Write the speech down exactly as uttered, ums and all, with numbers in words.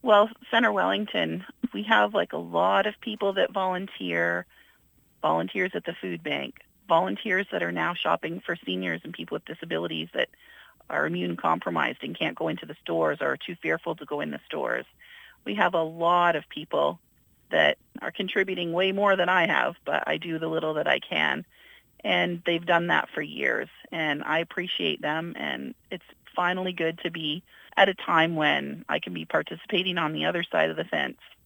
Well, Center Wellington, we have like a lot of people that volunteer, volunteers at the food bank, volunteers that are now shopping for seniors and people with disabilities that are immune compromised and can't go into the stores or are too fearful to go in the stores. We have a lot of people that are contributing way more than I have, but I do the little that I can. And they've done that for years, and I appreciate them, and it's finally good to be at a time when I can be participating on the other side of the fence